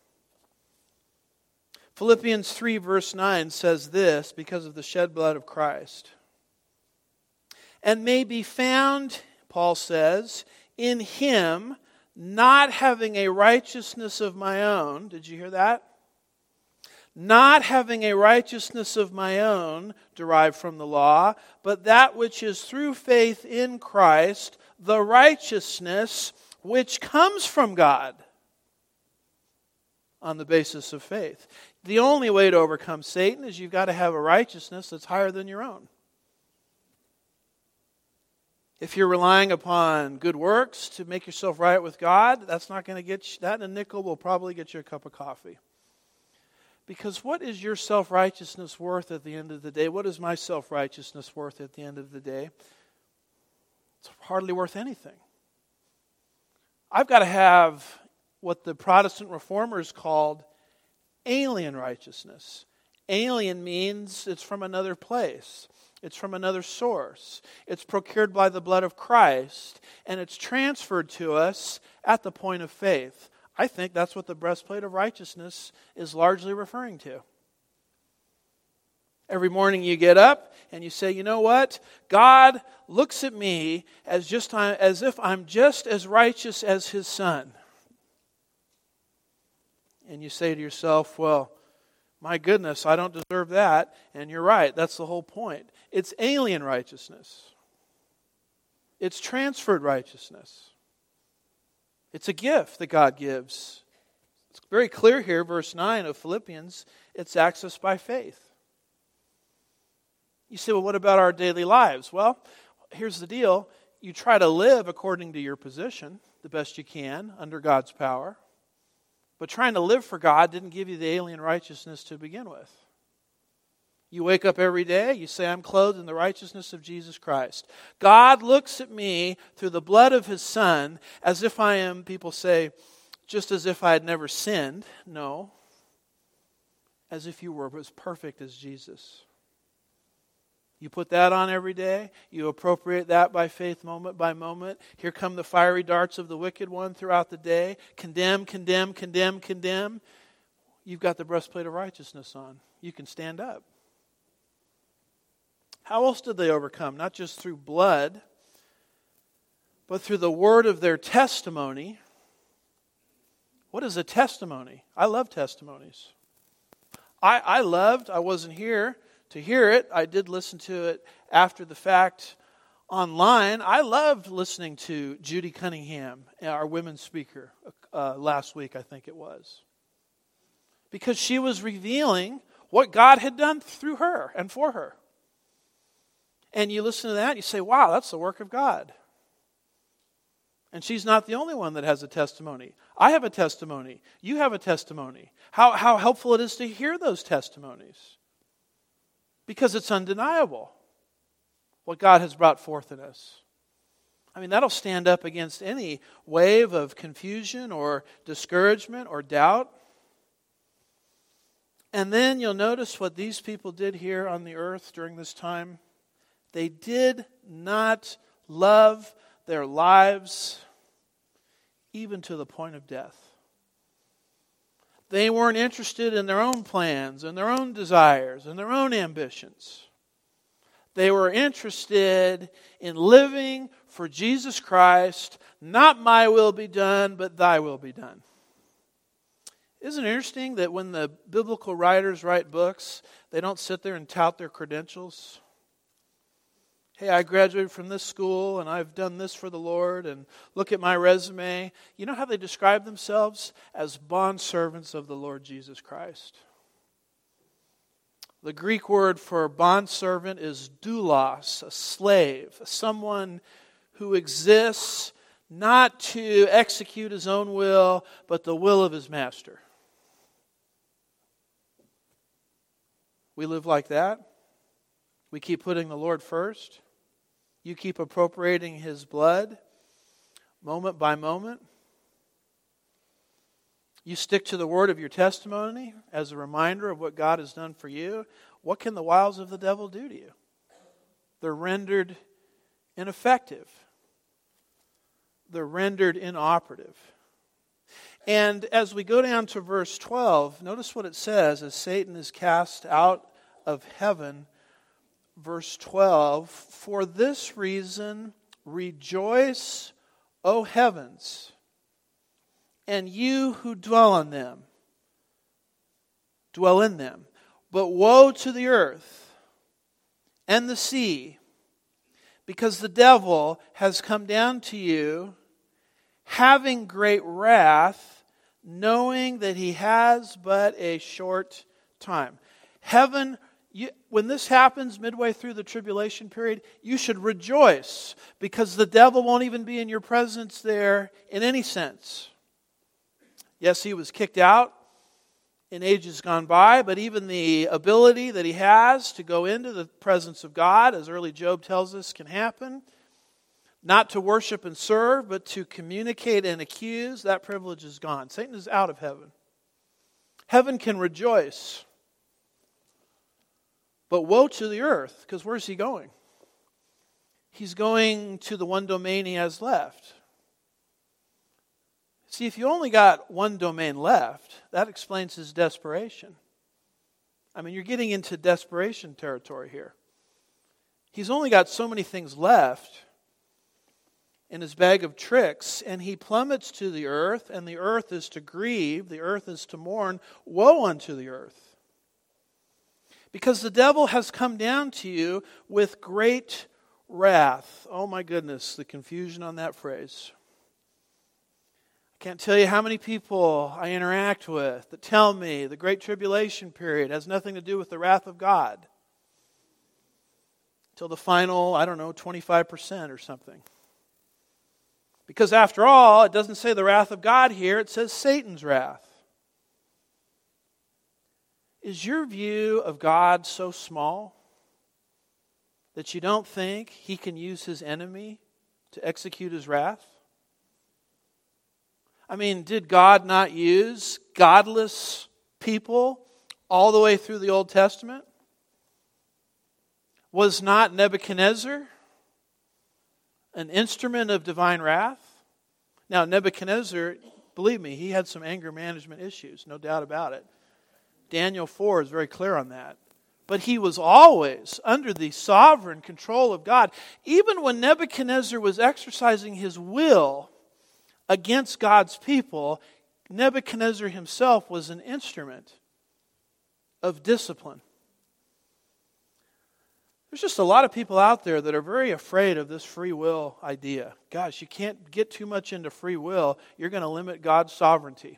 Philippians three verse nine says this, because of the shed blood of Christ. And may be found, Paul says, in Him, not having a righteousness of my own. Did you hear that? Not having a righteousness of my own derived from the law, but that which is through faith in Christ, the righteousness which comes from God on the basis of faith. The only way to overcome Satan is you've got to have a righteousness that's higher than your own. If you're relying upon good works to make yourself right with God, that's not going to get you, that and a nickel will probably get you a cup of coffee. Because what is your self-righteousness worth at the end of the day? What is my self-righteousness worth at the end of the day? It's hardly worth anything. I've got to have what the Protestant reformers called alien righteousness. Alien means it's from another place. It's from another source. It's procured by the blood of Christ, and it's transferred to us at the point of faith. I think that's what the breastplate of righteousness is largely referring to. Every morning you get up and you say, you know what? God looks at me as just as if I'm just as righteous as His Son. And you say to yourself, well, my goodness, I don't deserve that. And you're right, that's the whole point. It's alien righteousness. It's transferred righteousness. It's a gift that God gives. It's very clear here, verse nine of Philippians, it's accessed by faith. You say, well, what about our daily lives? Well, here's the deal. You try to live according to your position the best you can under God's power. But trying to live for God didn't give you the alien righteousness to begin with. You wake up every day, you say, I'm clothed in the righteousness of Jesus Christ. God looks at me through the blood of His Son as if I am, people say, just as if I had never sinned. No. As if you were as perfect as Jesus. You put that on every day. You appropriate that by faith moment by moment. Here come the fiery darts of the wicked one throughout the day. Condemn, condemn, condemn, condemn. You've got the breastplate of righteousness on. You can stand up. How else did they overcome? Not just through blood, but through the word of their testimony. What is a testimony? I love testimonies. I, I loved, I wasn't here to hear it. I did listen to it after the fact online. I loved listening to Judy Cunningham, our women's speaker, uh, last week I think it was. Because she was revealing what God had done through her and for her. And you listen to that and you say, wow, that's the work of God. And she's not the only one that has a testimony. I have a testimony. You have a testimony. How, how helpful it is to hear those testimonies. Because it's undeniable what God has brought forth in us. I mean, that'll stand up against any wave of confusion or discouragement or doubt. And then you'll notice what these people did here on the earth during this time. They did not love their lives even to the point of death. They weren't interested in their own plans and their own desires and their own ambitions. They were interested in living for Jesus Christ. Not my will be done, but thy will be done. Isn't it interesting that when the biblical writers write books, they don't sit there and tout their credentials? Hey, I graduated from this school and I've done this for the Lord and look at my resume. You know how they describe themselves? As bondservants of the Lord Jesus Christ. The Greek word for bondservant is doulos, a slave, someone who exists not to execute his own will, but the will of his master. We live like that. We keep putting the Lord first. You keep appropriating His blood moment by moment. You stick to the word of your testimony as a reminder of what God has done for you. What can the wiles of the devil do to you? They're rendered ineffective. They're rendered inoperative. And as we go down to verse twelve, notice what it says as Satan is cast out of heaven. Verse twelve, for this reason rejoice, O heavens, and you who dwell on them, dwell in them. But woe to the earth and the sea, because the devil has come down to you, having great wrath, knowing that he has but a short time. Heaven, you, when this happens midway through the tribulation period, you should rejoice, because the devil won't even be in your presence there in any sense. Yes, he was kicked out in ages gone by, but even the ability that he has to go into the presence of God, as early Job tells us, can happen. Not to worship and serve, but to communicate and accuse, that privilege is gone. Satan is out of heaven. Heaven can rejoice. But woe to the earth, because where's he going? He's going to the one domain he has left. See, if you only got one domain left, that explains his desperation. I mean, you're getting into desperation territory here. He's only got so many things left in his bag of tricks, and he plummets to the earth, and the earth is to grieve, the earth is to mourn. Woe unto the earth! Because the devil has come down to you with great wrath. Oh my goodness, the confusion on that phrase. Can't tell you how many people I interact with that tell me the Great Tribulation period has nothing to do with the wrath of God. Till the final, I don't know, twenty-five percent or something. Because after all, it doesn't say the wrath of God here, it says Satan's wrath. Is your view of God so small that you don't think He can use His enemy to execute His wrath? I mean, did God not use godless people all the way through the Old Testament? Was not Nebuchadnezzar an instrument of divine wrath? Now, Nebuchadnezzar, believe me, he had some anger management issues, no doubt about it. Daniel four is very clear on that. But he was always under the sovereign control of God. Even when Nebuchadnezzar was exercising his will against God's people, Nebuchadnezzar himself was an instrument of discipline. There's just a lot of people out there that are very afraid of this free will idea. Gosh, you can't get too much into free will. You're going to limit God's sovereignty.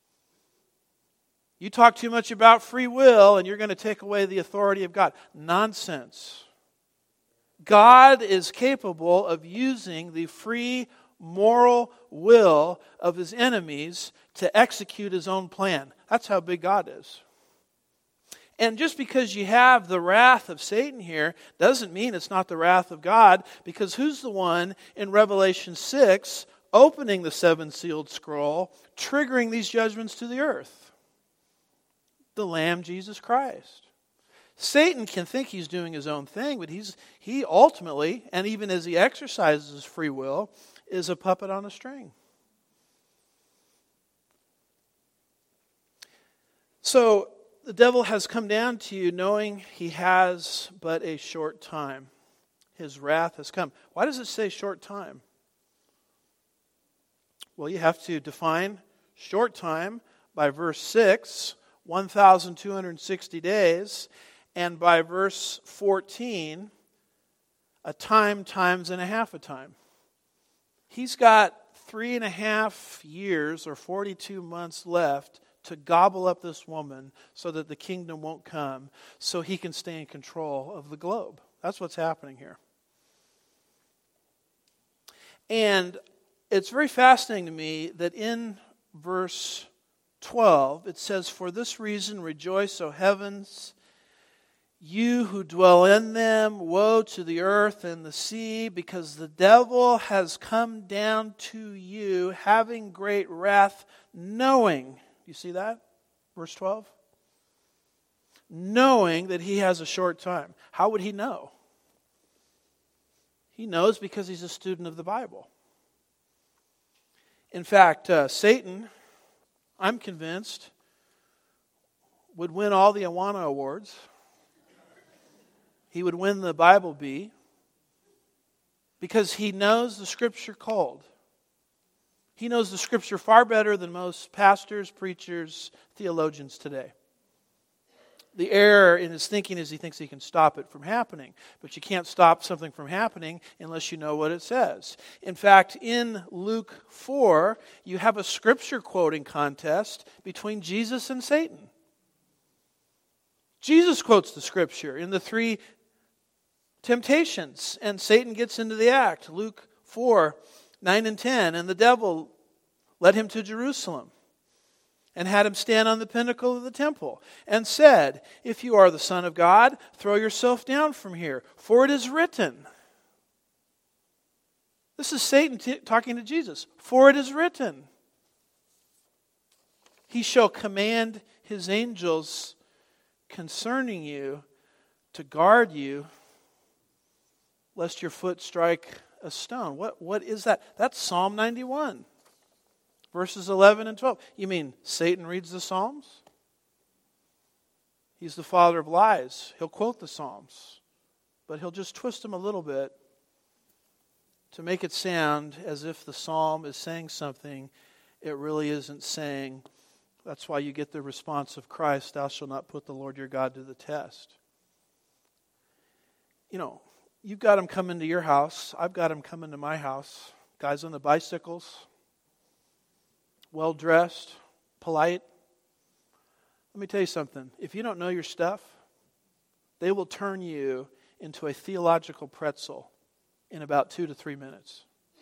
You talk too much about free will and you're going to take away the authority of God. Nonsense. God is capable of using the free moral will of His enemies to execute His own plan. That's how big God is. And just because you have the wrath of Satan here doesn't mean it's not the wrath of God, because who's the one in Revelation six opening the seven-sealed scroll, triggering these judgments to the earth? The Lamb, Jesus Christ. Satan can think he's doing his own thing, but he's he ultimately, and even as he exercises his free will, is a puppet on a string. So the devil has come down to you knowing he has but a short time. His wrath has come. Why does it say short time? Well, you have to define short time by verse six, one thousand two hundred sixty days, and by verse fourteen, a time times and a half a time. He's got three and a half years or forty-two months left to gobble up this woman so that the kingdom won't come, so he can stay in control of the globe. That's what's happening here. And it's very fascinating to me that in verse twelve it says, "For this reason rejoice, O heavens, You who dwell in them, woe to the earth and the sea, because the devil has come down to you, having great wrath, knowing." You see that? Verse twelve. Knowing that he has a short time. How would he know? He knows because he's a student of the Bible. In fact, uh, Satan, I'm convinced, would win all the Awana Awards. He would win the Bible Bee because he knows the Scripture cold. He knows the Scripture far better than most pastors, preachers, theologians today. The error in his thinking is he thinks he can stop it from happening. But you can't stop something from happening unless you know what it says. In fact, in Luke four, you have a Scripture quoting contest between Jesus and Satan. Jesus quotes the Scripture in the three temptations, and Satan gets into the act. Luke four, nine and ten. "And the devil led him to Jerusalem, and had him stand on the pinnacle of the temple, and said, 'If you are the Son of God, throw yourself down from here, for it is written.'" This is Satan t- talking to Jesus. "For it is written, he shall command his angels concerning you to guard you, lest your foot strike a stone." What, what is that? That's Psalm ninety-one. Verses eleven and twelve. You mean Satan reads the Psalms? He's the father of lies. He'll quote the Psalms, but he'll just twist them a little bit to make it sound as if the Psalm is saying something it really isn't saying. That's why you get the response of Christ, "Thou shalt not put the Lord your God to the test." You know, you've got them coming to your house. I've got them coming to my house. Guys on the bicycles. Well-dressed, polite. Let me tell you something. If you don't know your stuff, they will turn you into a theological pretzel in about two to three minutes.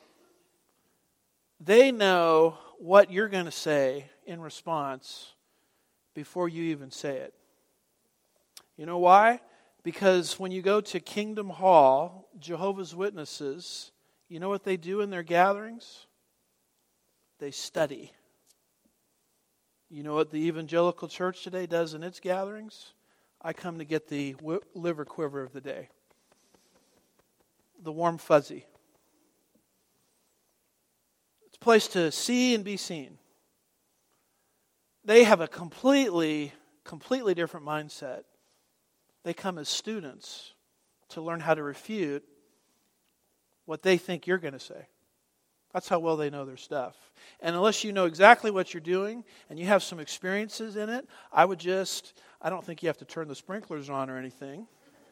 They know what you're going to say in response before you even say it. You know why? Because when you go to Kingdom Hall, Jehovah's Witnesses, you know what they do in their gatherings? They study. You know what the evangelical church today does in its gatherings? I come to get the liver quiver of the day. The warm fuzzy. It's a place to see and be seen. They have a completely, completely different mindset. They come as students to learn how to refute what they think you're going to say. That's how well they know their stuff. And unless you know exactly what you're doing and you have some experiences in it, I would just, I don't think you have to turn the sprinklers on or anything.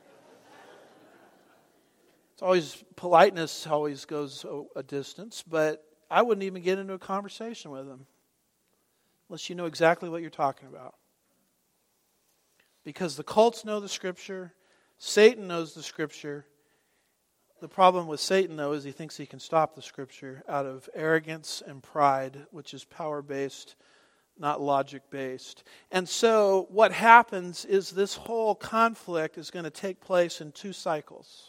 It's always, politeness always goes a, a distance, but I wouldn't even get into a conversation with them unless you know exactly what you're talking about. Because the cults know the Scripture, Satan knows the Scripture. The problem with Satan, though, is he thinks he can stop the Scripture out of arrogance and pride, which is power-based, not logic-based. And so what happens is this whole conflict is going to take place in two cycles.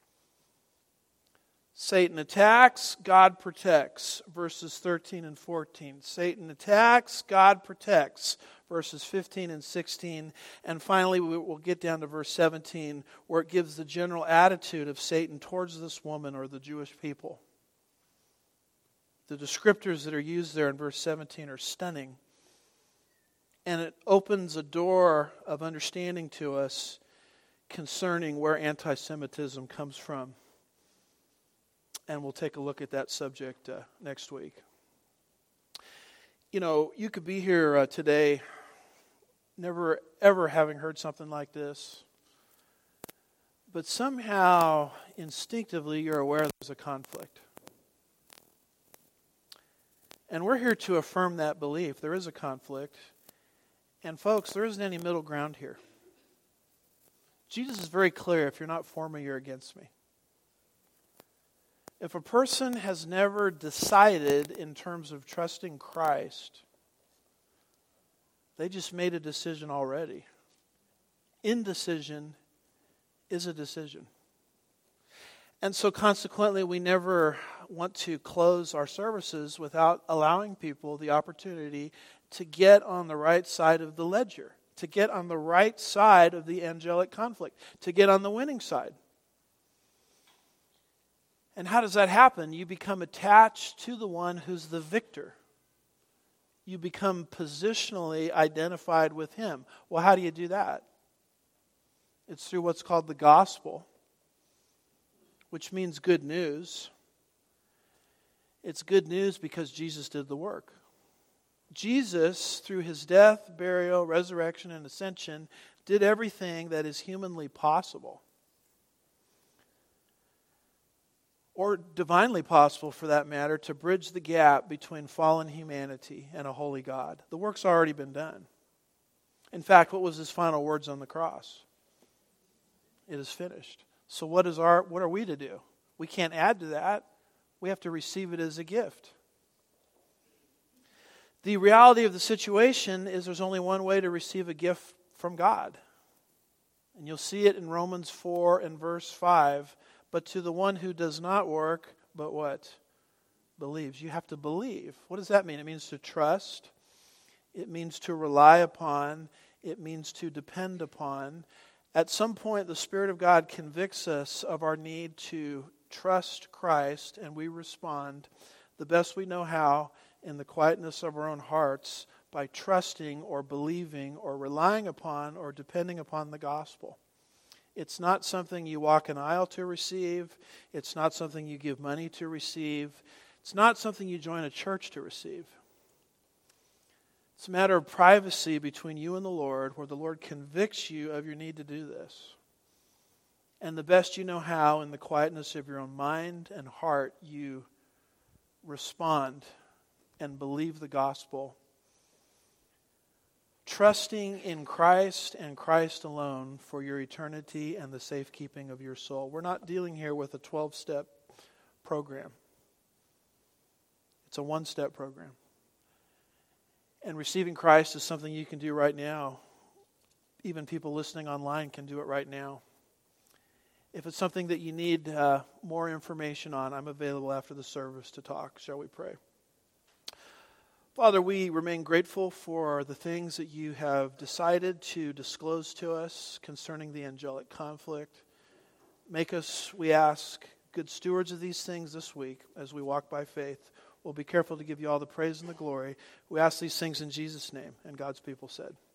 Satan attacks, God protects, verses thirteen and fourteen. Satan attacks, God protects, verses fifteen and sixteen. And finally, we will get down to verse seventeen, where it gives the general attitude of Satan towards this woman or the Jewish people. The descriptors that are used there in verse seventeen are stunning. And it opens a door of understanding to us concerning where anti-Semitism comes from. And we'll take a look at that subject uh, next week. You know, you could be here uh, today never ever having heard something like this. But somehow, instinctively, you're aware there's a conflict. And we're here to affirm that belief. There is a conflict. And folks, there isn't any middle ground here. Jesus is very clear, if you're not for me, you're against me. If a person has never decided in terms of trusting Christ, they just made a decision already. Indecision is a decision. And so consequently, we never want to close our services without allowing people the opportunity to get on the right side of the ledger, to get on the right side of the angelic conflict, to get on the winning side. And how does that happen? You become attached to the one who's the victor. You become positionally identified with him. Well, how do you do that? It's through what's called the gospel, which means good news. It's good news because Jesus did the work. Jesus, through his death, burial, resurrection, and ascension, did everything that is humanly possible. Or divinely possible, for that matter, to bridge the gap between fallen humanity and a holy God. The work's already been done. In fact, what was his final words on the cross? It is finished. So what is our what are we to do? We can't add to that. We have to receive it as a gift. The reality of the situation is there's only one way to receive a gift from God. And you'll see it in Romans four and verse five. But to the one who does not work, but what? Believes. You have to believe. What does that mean? It means to trust. It means to rely upon. It means to depend upon. At some point, the Spirit of God convicts us of our need to trust Christ, and we respond the best we know how in the quietness of our own hearts by trusting or believing or relying upon or depending upon the gospel. It's not something you walk an aisle to receive. It's not something you give money to receive. It's not something you join a church to receive. It's a matter of privacy between you and the Lord, where the Lord convicts you of your need to do this. And the best you know how, in the quietness of your own mind and heart, you respond and believe the gospel, trusting in Christ and Christ alone for your eternity and the safekeeping of your soul. We're not dealing here with a twelve-step program. It's a one-step program. And receiving Christ is something you can do right now. Even people listening online can do it right now. If it's something that you need uh, more information on, I'm available after the service to talk. Shall we pray? Father, we remain grateful for the things that you have decided to disclose to us concerning the angelic conflict. Make us, we ask, good stewards of these things this week as we walk by faith. We'll be careful to give you all the praise and the glory. We ask these things in Jesus' name, and God's people said.